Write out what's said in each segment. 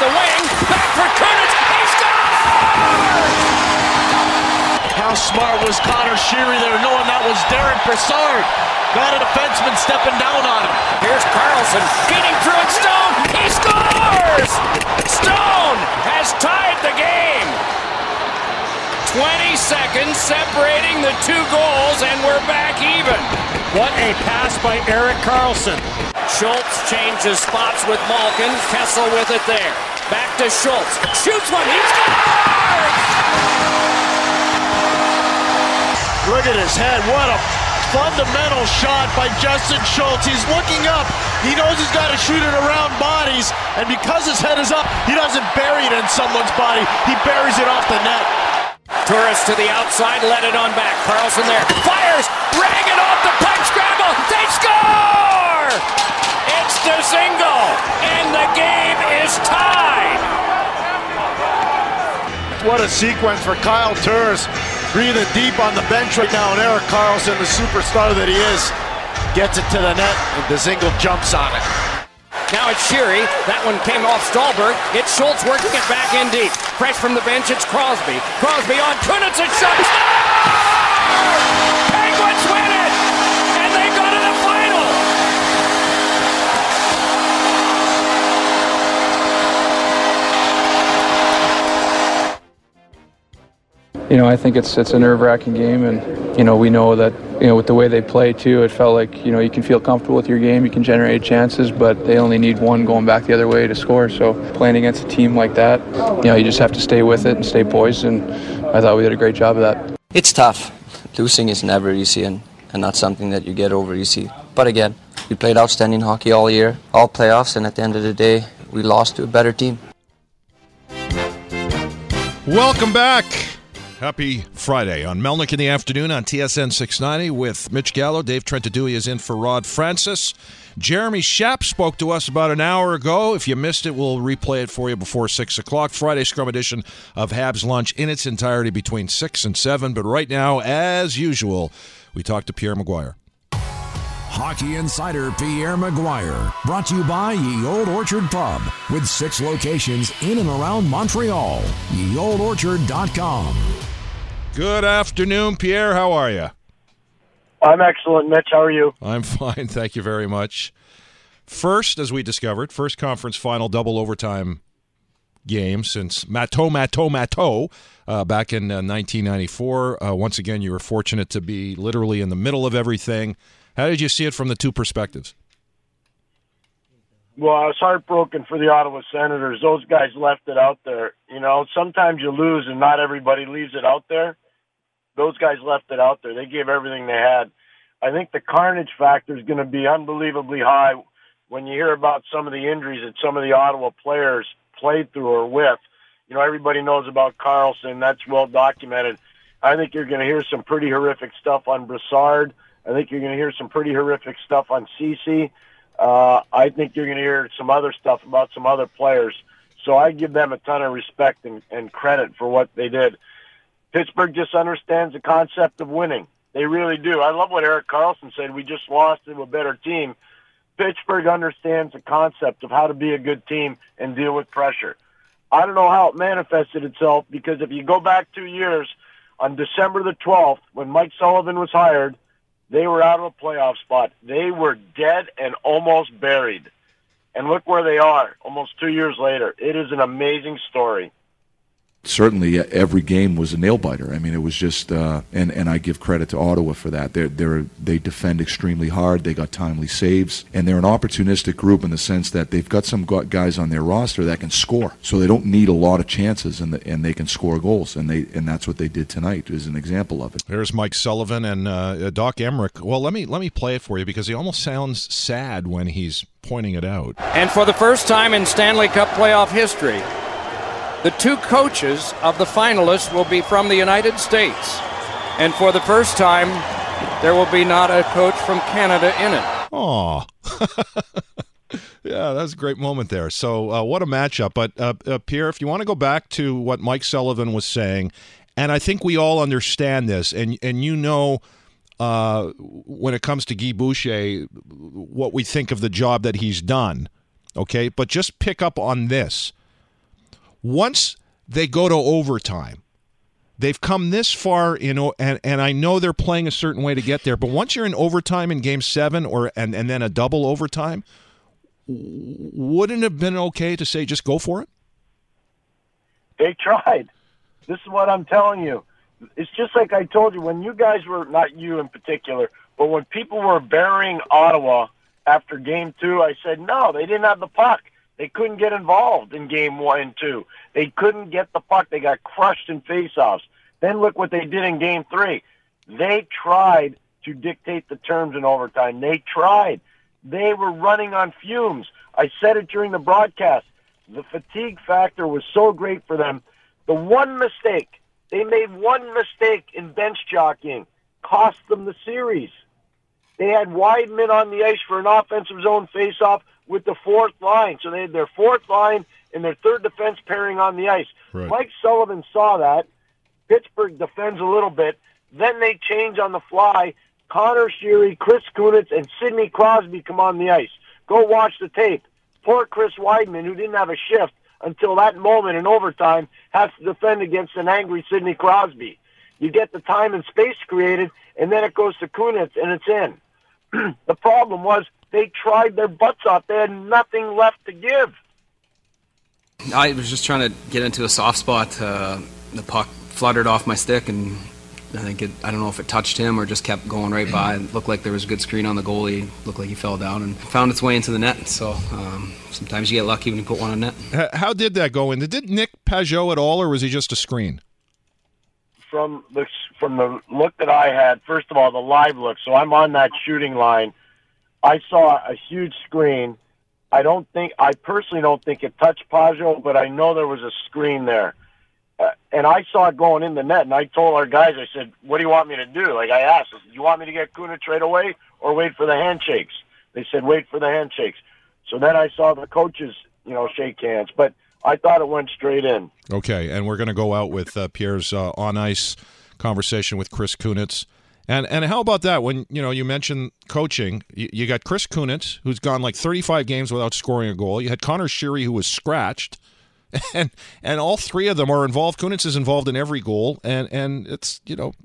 the wing. Back for Kunitz. He scores! How smart was Connor Sheary there, knowing that was Derek Brassard. Got a defenseman stepping down on him. Here's Carlson feeding through it. Stone. He scores! Stone has tied the game. 20 seconds separating the two goals, and we're back even. What a pass by Erik Karlsson. Schultz changes spots with Malkin. Kessel with it there. Back to Schultz. Shoots one. He scores! Look at his head. What a fundamental shot by Justin Schultz. He's looking up. He knows he's got to shoot it around bodies, and because his head is up, he doesn't bury it in someone's body. He buries it off the net. Torres to the outside, let it on back. Karlsson there, fires, rang it off the puck, scramble, they score! It's Dzingel, and the game is tied. What a sequence for Kyle Turris, breathing deep on the bench right now, and Erik Karlsson, the superstar that he is, gets it to the net, and Dzingel jumps on it. Now it's Sheary. That one came off Stallberg. It's Schultz working it back in deep. Fresh from the bench, it's Crosby. Crosby on Kunitz, a shot. Penguins win it! And they go to the final! You know, I think it's a nerve-wracking game, and we know that with the way they play too, it felt like you can feel comfortable with your game, you can generate chances, but they only need one going back the other way to score. So playing against a team like that, you just have to stay with it and stay poised, and I thought we did a great job of that. It's tough. Losing is never easy, and not something that you get over easy. But again, we played outstanding hockey all year, all playoffs, and at the end of the day, we lost to a better team. Welcome back. Happy Friday on Melnick in the Afternoon on TSN 690 with Mitch Gallo. Dave Trentadue is in for Rod Francis. Jeremy Schaap spoke to us about an hour ago. If you missed it, we'll replay it for you before 6 o'clock. Friday Scrum edition of Habs Lunch in its entirety between 6 and 7. But right now, as usual, we talk to Pierre Maguire. Hockey Insider Pierre Maguire, brought to you by Ye Old Orchard Pub, with 6 locations in and around Montreal. YeOldOrchard.com. Good afternoon, Pierre. How are you? I'm excellent, Mitch. How are you? I'm fine. Thank you very much. First, as we discovered, first conference final double overtime game since Mato back in 1994. Once again, you were fortunate to be literally in the middle of everything. How did you see it from the two perspectives? Well, I was heartbroken for the Ottawa Senators. Those guys left it out there. Sometimes you lose and not everybody leaves it out there. Those guys left it out there. They gave everything they had. I think the carnage factor is going to be unbelievably high when you hear about some of the injuries that some of the Ottawa players played through or with. Everybody knows about Karlsson. That's well documented. I think you're going to hear some pretty horrific stuff on Brassard. I think you're going to hear some pretty horrific stuff on Ceci. I think you're going to hear some other stuff about some other players. So I give them a ton of respect and credit for what they did. Pittsburgh just understands the concept of winning. They really do. I love what Erik Karlsson said. We just lost to a better team. Pittsburgh understands the concept of how to be a good team and deal with pressure. I don't know how it manifested itself, because if you go back 2 years, on December the 12th, when Mike Sullivan was hired, they were out of a playoff spot. They were dead and almost buried. And look where they are almost 2 years later. It is an amazing story. Certainly, every game was a nail-biter. I mean, it was just, and I give credit to Ottawa for that. They defend extremely hard. They got timely saves, and they're an opportunistic group in the sense that they've got some guys on their roster that can score. So they don't need a lot of chances, and they can score goals, and that's what they did tonight. Is an example of it. There's Mike Sullivan and Doc Emrick. Well, let me play it for you, because he almost sounds sad when he's pointing it out. And for the first time in Stanley Cup playoff history, the two coaches of the finalists will be from the United States. And for the first time, there will be not a coach from Canada in it. Aw. Yeah, that's a great moment there. So what a matchup. But, Pierre, if you want to go back to what Mike Sullivan was saying, and I think we all understand this, and when it comes to Guy Boucher, what we think of the job that he's done, okay? But just pick up on this. once they go to overtime, they've come this far, and I know they're playing a certain way to get there, but once you're in overtime in Game 7 and then a double overtime, wouldn't it have been okay to say just go for it? They tried. This is what I'm telling you. It's just like I told you, when you guys were, not you in particular, but when people were burying Ottawa after Game 2, I said, no, they didn't have the puck. They couldn't get involved in Game 1 and 2. They couldn't get the puck. They got crushed in faceoffs. Then look what they did in Game 3. They tried to dictate the terms in overtime. They tried. They were running on fumes. I said it during the broadcast. The fatigue factor was so great for them. The one mistake, they made one mistake in bench jockeying, cost them the series. They had Wideman on the ice for an offensive zone faceoff with the fourth line. So they had their fourth line and their third defense pairing on the ice. Right. Mike Sullivan saw that. Pittsburgh defends a little bit. Then they change on the fly. Connor Sheary, Chris Kunitz, and Sidney Crosby come on the ice. Go watch the tape. Poor Chris Wideman, who didn't have a shift until that moment in overtime, has to defend against an angry Sidney Crosby. You get the time and space created, and then it goes to Kunitz, and it's in. The problem was they tried their butts off. They had nothing left to give. I was just trying to get into a soft spot. The puck fluttered off my stick, and I don't know if it touched him or just kept going right by. It looked like there was a good screen on the goalie. It looked like he fell down and found its way into the net. So sometimes you get lucky when you put one on net. How did that go in? Did Nick Pajot at all, or was he just a screen? From the look that I had, first of all, the live look. So I'm on that shooting line. I saw a huge screen. I personally don't think it touched Pajot, but I know there was a screen there. And I saw it going in the net, and I told our guys, I said, what do you want me to do? Like I asked, do you want me to get Kunitz right away or wait for the handshakes? They said, wait for the handshakes. So then I saw the coaches, shake hands. But I thought it went straight in. Okay, and we're going to go out with Pierre's on-ice conversation with Chris Kunitz. And how about that? When you mentioned coaching, you got Chris Kunitz, who's gone like 35 games without scoring a goal. You had Connor Sheary, who was scratched. And all three of them are involved. Kunitz is involved in every goal, and it's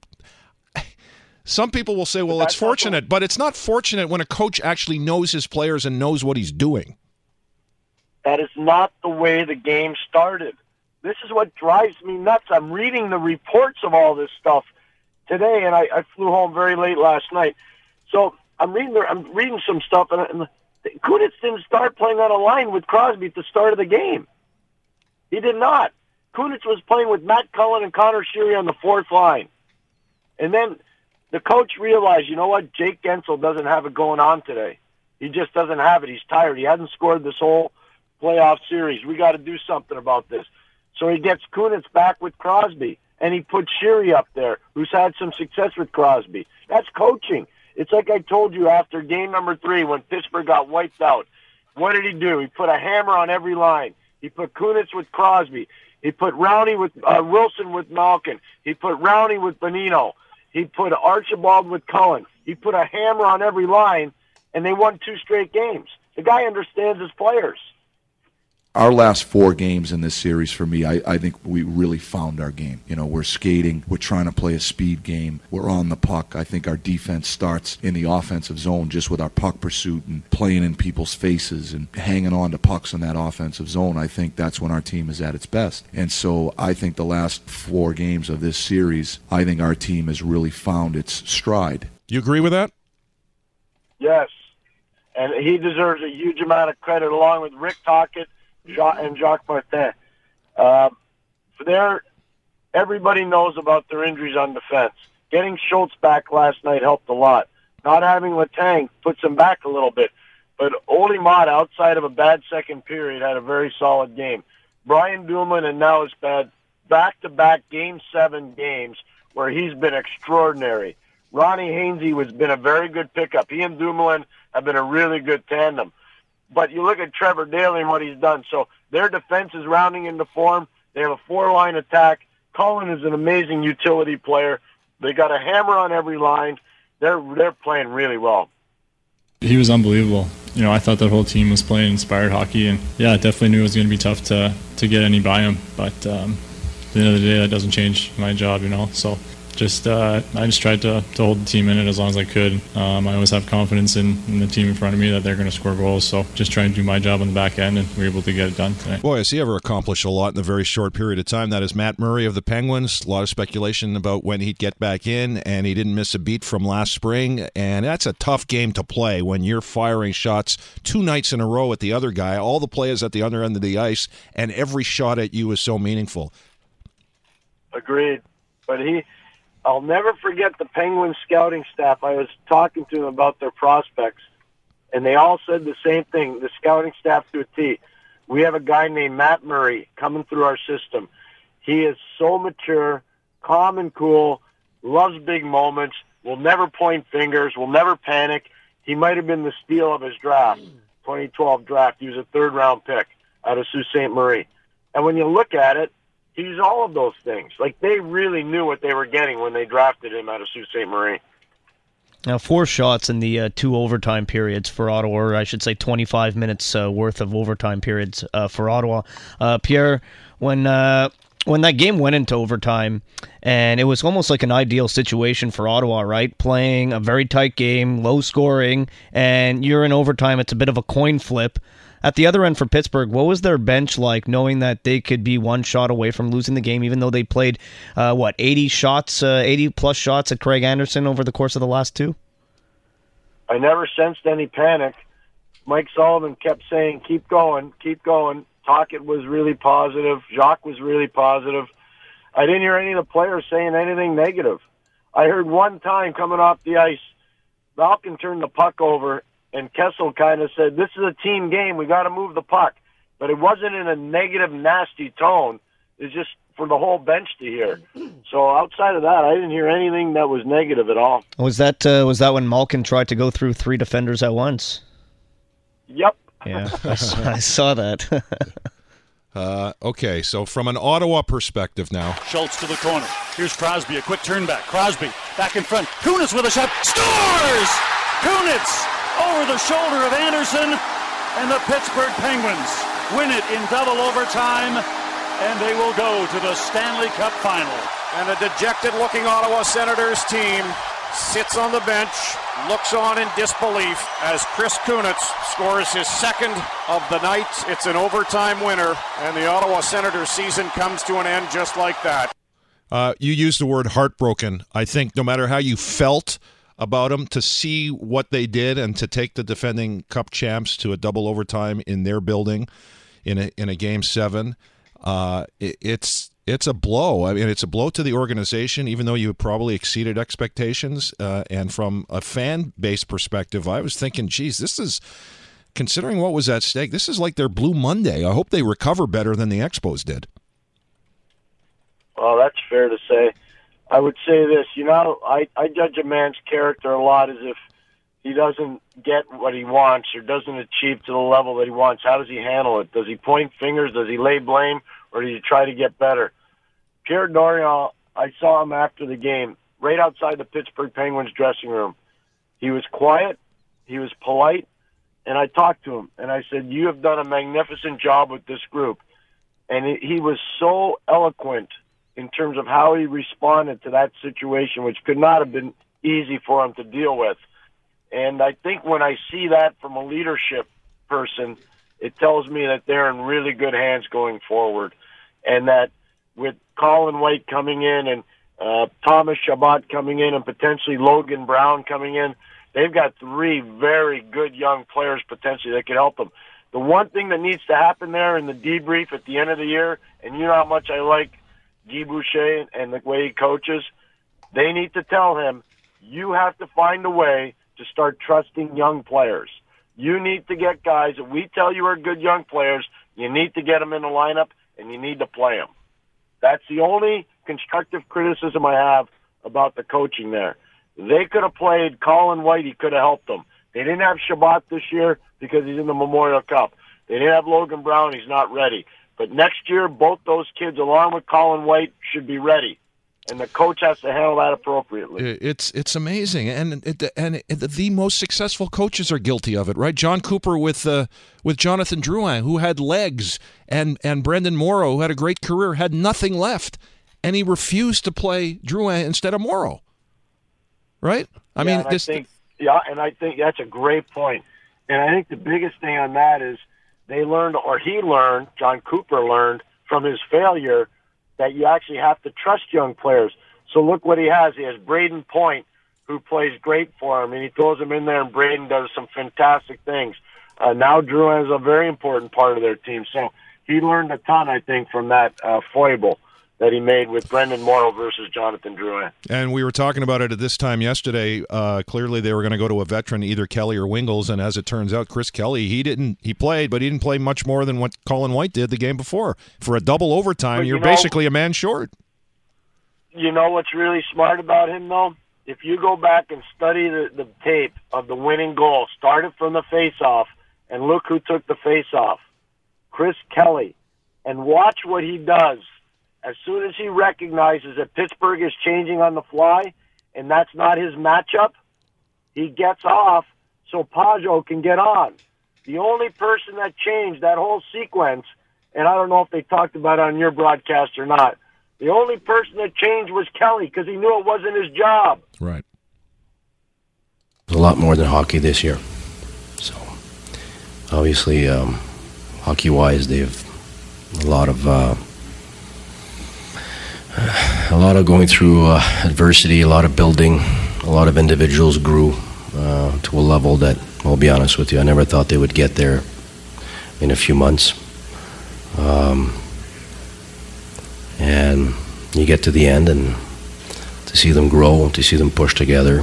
some people will say, well, it's fortunate, but it's not fortunate when a coach actually knows his players and knows what he's doing. That is not the way the game started. This is what drives me nuts. I'm reading the reports of all this stuff today, and I flew home very late last night. So I'm reading some stuff, and Kunitz didn't start playing on a line with Crosby at the start of the game. He did not. Kunitz was playing with Matt Cullen and Connor Sheary on the fourth line. And then the coach realized, you know what, Jake Gensel doesn't have it going on today. He just doesn't have it. He's tired. He hasn't scored this whole playoff series. We got to do something about this. So he gets Kunitz back with Crosby, and he put Sheary up there, who's had some success with Crosby. That's coaching. It's like I told you after game number 3 when Pittsburgh got wiped out. What did he do? He put a hammer on every line. He put Kunitz with Crosby. He put Rowney with Wilson with Malkin. He put Rowney with Bonino. He put Archibald with Cullen. He put a hammer on every line, and they won 2 straight games. The guy understands his players. Our last 4 games in this series, for me, I think we really found our game. We're skating. We're trying to play a speed game. We're on the puck. I think our defense starts in the offensive zone just with our puck pursuit and playing in people's faces and hanging on to pucks in that offensive zone. I think that's when our team is at its best. And so I think the last 4 games of this series, I think our team has really found its stride. You agree with that? Yes. And he deserves a huge amount of credit along with Rick Tocchet and Jacques Martin. Everybody knows about their injuries on defense. Getting Schultz back last night helped a lot. Not having Letang puts him back a little bit. But Olli Mott, outside of a bad second period, had a very solid game. Brian Dumoulin and now has had back-to-back Game 7 games where he's been extraordinary. Ronnie Hainsey has been a very good pickup. He and Dumoulin have been a really good tandem. But you look at Trevor Daley and what he's done. So their defense is rounding into form. They have a 4-line attack. Cullen is an amazing utility player. They got a hammer on every line. They're playing really well. He was unbelievable. I thought that whole team was playing inspired hockey, and I definitely knew it was going to be tough to get any by them. But at the end of the day, that doesn't change my job, So I just tried to hold the team in it as long as I could. I always have confidence in the team in front of me that they're going to score goals. So just trying to do my job on the back end, and we were able to get it done tonight. Boy, has he ever accomplished a lot in a very short period of time. That is Matt Murray of the Penguins. A lot of speculation about when he'd get back in, and he didn't miss a beat from last spring. And that's a tough game to play when you're firing shots 2 nights in a row at the other guy, all the players at the other end of the ice, and every shot at you is so meaningful. Agreed. But I'll never forget the Penguins scouting staff. I was talking to them about their prospects, and they all said the same thing, the scouting staff to a T. We have a guy named Matt Murray coming through our system. He is so mature, calm and cool, loves big moments, will never point fingers, will never panic. He might have been the steal of his draft, 2012 draft. He was a third-round pick out of Sault Ste. Marie. And when you look at it, he's all of those things. Like, they really knew what they were getting when they drafted him out of Sault Ste. Marie. Now, 4 shots in the 2 overtime periods for Ottawa, or I should say 25 minutes worth of overtime periods for Ottawa. Pierre, when that game went into overtime, and it was almost like an ideal situation for Ottawa, right? Playing a very tight game, low scoring, and you're in overtime, it's a bit of a coin flip. At the other end for Pittsburgh, what was their bench like, knowing that they could be 1 shot away from losing the game, even though they played, 80-plus shots at Craig Anderson over the course of the last 2? I never sensed any panic. Mike Sullivan kept saying, keep going, keep going. Tocchet was really positive. Jacques was really positive. I didn't hear any of the players saying anything negative. I heard one time coming off the ice, Malkin turned the puck over, and Kessel kind of said, this is a team game. We got to move the puck. But it wasn't in a negative, nasty tone. It's just for the whole bench to hear. So outside of that, I didn't hear anything that was negative at all. Was that when Malkin tried to go through 3 defenders at once? Yep. Yeah, I saw that. Okay, so from an Ottawa perspective now. Schultz to the corner. Here's Crosby, a quick turn back. Crosby back in front. Kunitz with a shot. Scores! Kunitz over the shoulder of Anderson, and the Pittsburgh Penguins win it in double overtime, and they will go to the Stanley Cup final. And a dejected-looking Ottawa Senators team sits on the bench, looks on in disbelief as Chris Kunitz scores his 2nd of the night. It's an overtime winner, and the Ottawa Senators season comes to an end just like that. You used the word heartbroken. I think no matter how you felt about them, to see what they did and to take the defending Cup champs to a double overtime in their building in a Game 7, it's a blow. I mean, it's a blow to the organization, even though you probably exceeded expectations. And from a fan base perspective, I was thinking, geez, this is, considering what was at stake, this is like their Blue Monday. I hope they recover better than the Expos did. Well, that's fair to say. I would say this, I judge a man's character a lot as if he doesn't get what he wants or doesn't achieve to the level that he wants. How does he handle it? Does he point fingers? Does he lay blame? Or does he try to get better? Pierre Dorion, I saw him after the game, right outside the Pittsburgh Penguins dressing room. He was quiet, he was polite, and I talked to him, and I said, you have done a magnificent job with this group. And he was so eloquent in terms of how he responded to that situation, which could not have been easy for him to deal with. And I think when I see that from a leadership person, it tells me that they're in really good hands going forward. And that with Colin White coming in and Thomas Chabot coming in and potentially Logan Brown coming in, they've got 3 very good young players potentially that could help them. The one thing that needs to happen there in the debrief at the end of the year, and you know how much I like Guy Boucher and the way he coaches, they need to tell him, you have to find a way to start trusting young players. You need to get guys that we tell you are good young players, you need to get them in the lineup, and you need to play them. That's the only constructive criticism I have about the coaching there. They could have played Colin White, he could have helped them. They didn't have Chabot this year because he's in the Memorial Cup. They didn't have Logan Brown, he's not ready. But next year, both those kids, along with Colin White, should be ready. and the coach has to handle that appropriately. It's amazing, and the most successful coaches are guilty of it, right? John Cooper with Jonathan Drouin, who had legs, and Brendan Morrow, who had a great career, had nothing left, and he refused to play Drouin instead of Morrow. Right? I think that's a great point. And I think the biggest thing on that is John Cooper learned from his failure that you actually have to trust young players. So look what he has. He has Braden Point, who plays great for him, and he throws him in there, and Braden does some fantastic things. Now Drouin is a very important part of their team. So he learned a ton, I think, from that foible that he made with Brendan Morrow versus Jonathan Drouin. And we were talking about it at this time yesterday. Clearly they were going to go to a veteran, either Kelly or Wingles, and as it turns out, Chris Kelly, he played, but he didn't play much more than what Colin White did the game before. For a double overtime, you're basically a man short. You know what's really smart about him, though? If you go back and study the tape of the winning goal, started from the face-off, and look who took the face-off, Chris Kelly, and watch what he does. As soon as he recognizes that Pittsburgh is changing on the fly and that's not his matchup, he gets off so Pajot can get on. The only person that changed that whole sequence, and I don't know if they talked about it on your broadcast or not, the only person that changed was Kelly because he knew it wasn't his job. Right. There's a lot more than hockey this year. So, obviously, hockey-wise, they have a lot of going through adversity, a lot of building, a lot of individuals grew to a level that, I'll be honest with you, I never thought they would get there in a few months. And you get to the end, and to see them grow, to see them push together,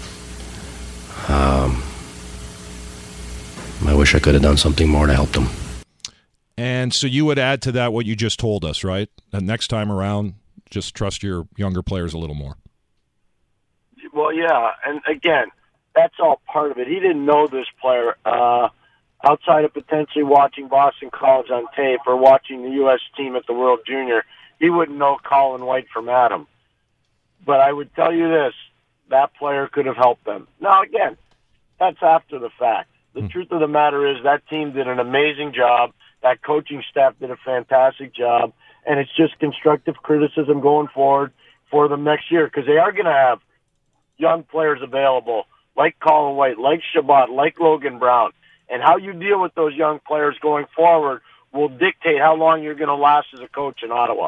I wish I could have done something more to help them. And so you would add to that what you just told us, right? And next time around, just trust your younger players a little more. Well, yeah, and again, that's all part of it. He didn't know this player outside of potentially watching Boston College on tape or watching the U.S. team at the World Junior. He wouldn't know Colin White from Adam. But I would tell you this, that player could have helped them. Now, again, that's after the fact. The truth of the matter is that team did an amazing job. That coaching staff did a fantastic job. And it's just constructive criticism going forward for them next year because they are going to have young players available like Colin White, like Shabbat, like Logan Brown. And how you deal with those young players going forward will dictate how long you're going to last as a coach in Ottawa.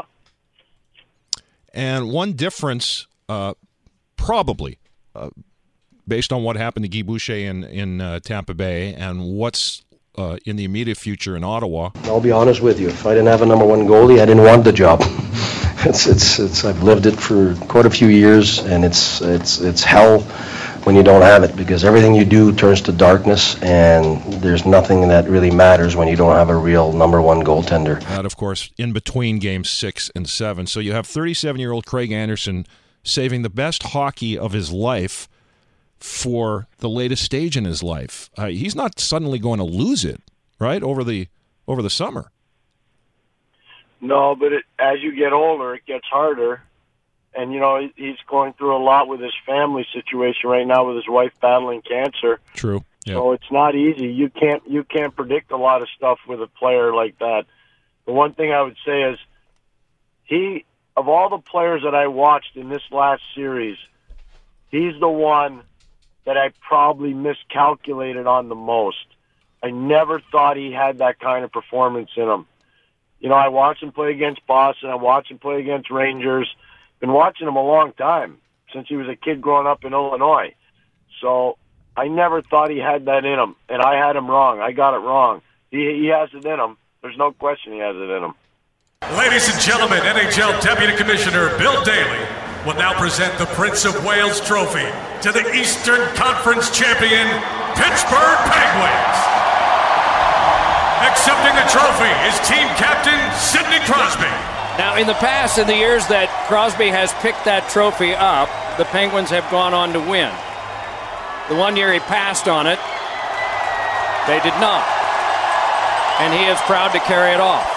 And one difference, probably, based on what happened to Guy Boucher in Tampa Bay and what's in the immediate future in Ottawa. I'll be honest with you. If I didn't have a number one goalie, I didn't want the job. It's I've lived it for quite a few years, and it's hell when you don't have it because everything you do turns to darkness, and there's nothing that really matters when you don't have a real number one goaltender. That, of course, in between games 6 and 7. So you have 37-year-old Craig Anderson saving the best hockey of his life for the latest stage in his life. He's not suddenly going to lose it, right, over the summer. No, but as you get older, it gets harder. And, you know, he's going through a lot with his family situation right now with his wife battling cancer. True. Yeah. So it's not easy. You can't predict a lot of stuff with a player like that. The one thing I would say is of all the players that I watched in this last series, he's the one that I probably miscalculated on the most. I never thought he had that kind of performance in him. You know, I watched him play against Boston. I watched him play against Rangers. Been watching him a long time, since he was a kid growing up in Illinois. So I never thought he had that in him, and I had him wrong. I got it wrong. He has it in him. There's no question he has it in him. Ladies and gentlemen, NHL Deputy Commissioner Bill Daly will now present the Prince of Wales Trophy to the Eastern Conference champion, Pittsburgh Penguins. Accepting the trophy is team captain Sidney Crosby. Now, in the past, in the years that Crosby has picked that trophy up, the Penguins have gone on to win. The one year he passed on it, they did not. And he is proud to carry it off.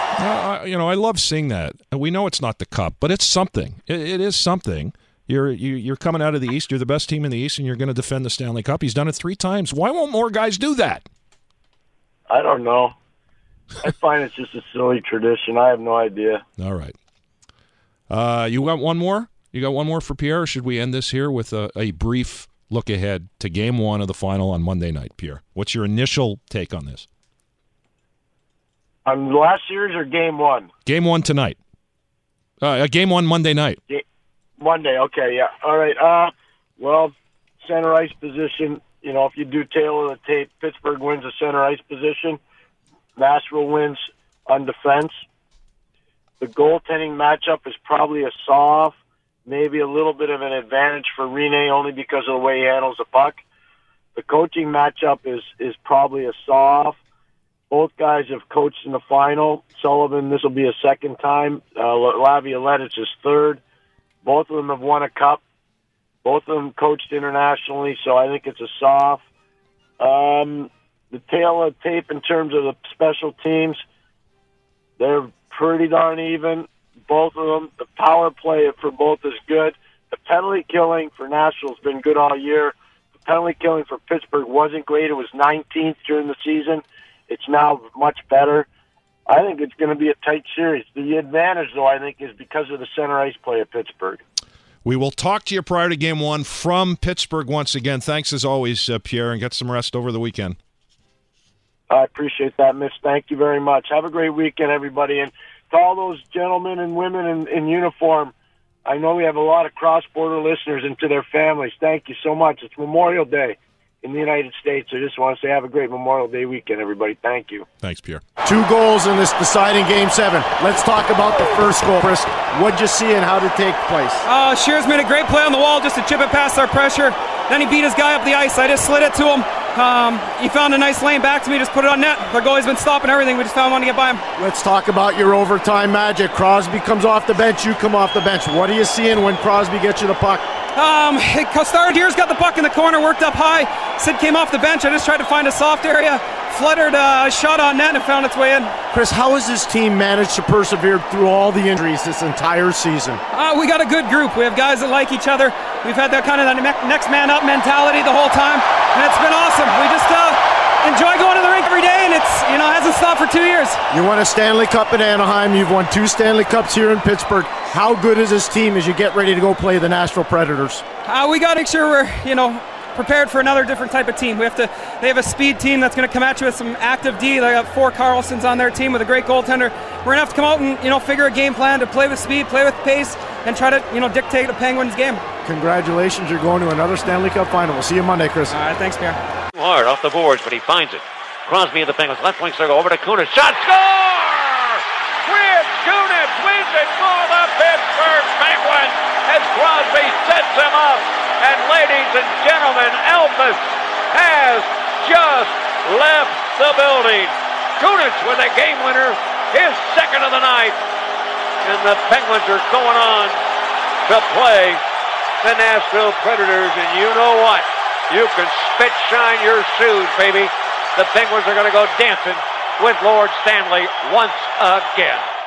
I love seeing that. We know it's not the Cup, but it's something. It is something. You're coming out of the East. You're the best team in the East, and you're going to defend the Stanley Cup. He's done it 3 times. Why won't more guys do that? I don't know. I find it's just a silly tradition. I have no idea. All right. You got one more? You got one more for Pierre, or should we end this here with a brief look ahead to Game 1 of the final on Monday night, Pierre? What's your initial take on this? On the last series or Game 1? Game 1 tonight. Game 1 Monday night. Monday, okay, yeah. All right. Well, center ice position, if you do tail of the tape, Pittsburgh wins the center ice position. Nashville wins on defense. The goaltending matchup is probably a soft, maybe a little bit of an advantage for Rinne only because of the way he handles the puck. The coaching matchup is probably a soft. Both guys have coached in the final. Sullivan, this will be a second time. Laviolette, it's his third. Both of them have won a cup. Both of them coached internationally, so I think it's a soft. The tail of tape in terms of the special teams, they're pretty darn even. Both of them. The power play for both is good. The penalty killing for Nashville has been good all year. The penalty killing for Pittsburgh wasn't great. It was 19th during the season. It's now much better. I think it's going to be a tight series. The advantage, though, I think, is because of the center ice play of Pittsburgh. We will talk to you prior to Game 1 from Pittsburgh once again. Thanks as always, Pierre, and get some rest over the weekend. I appreciate that, Mitch. Thank you very much. Have a great weekend, everybody. And to all those gentlemen and women in uniform, I know we have a lot of cross-border listeners, and to their families, thank you so much. It's Memorial Day in the United States. I just want to say have a great Memorial Day weekend, everybody. Thank you. Thanks, Pierre. 2 goals in this deciding Game 7. Let's talk about the first goal, Chris. What'd you see and how did it take place? Shears made a great play on the wall just to chip it past our pressure. Then he beat his guy up the ice. I just slid it to him. He found a nice lane back to me, just put it on net. Their goalie's been stopping everything. We just found one to get by him. Let's talk about your overtime magic. Crosby comes off the bench. You come off the bench. What are you seeing when Crosby gets you the puck? Here's got the puck in the corner, worked up high. Sid came off the bench. I just tried to find a soft area, fluttered a shot on net, and found its way in. Chris, how has this team managed to persevere through all the injuries this entire season? We got a good group. We have guys that like each other. We've had that kind of next man up mentality the whole time, and it's been awesome. We just enjoy going to the rink every day, and it's hasn't stopped for 2 years. You won a Stanley Cup in Anaheim. You've won 2 Stanley Cups here in Pittsburgh. How good is this team as you get ready to go play the Nashville Predators? We got to make sure we're prepared for another different type of team. They have a speed team that's going to come at you with some active D. They got 4 Carlsons on their team with a great goaltender. We're going to have to come out and figure a game plan to play with speed, play with pace, and try to dictate the Penguins game. Congratulations, you're going to another Stanley Cup final. We'll see you Monday, Chris. All right, thanks, Pierre. Hard off the boards, but he finds it. Crosby and the Penguins left wing circle over to Kunitz. Shot, score! Chris Kunitz wins it for the Pittsburgh Penguins as Crosby sets him up. And ladies and gentlemen, Elvis has just left the building. Kunitz with a game winner, his second of the night. And the Penguins are going on to play the Nashville Predators. And you know what? You can spit shine your shoes, baby. The Penguins are going to go dancing with Lord Stanley once again.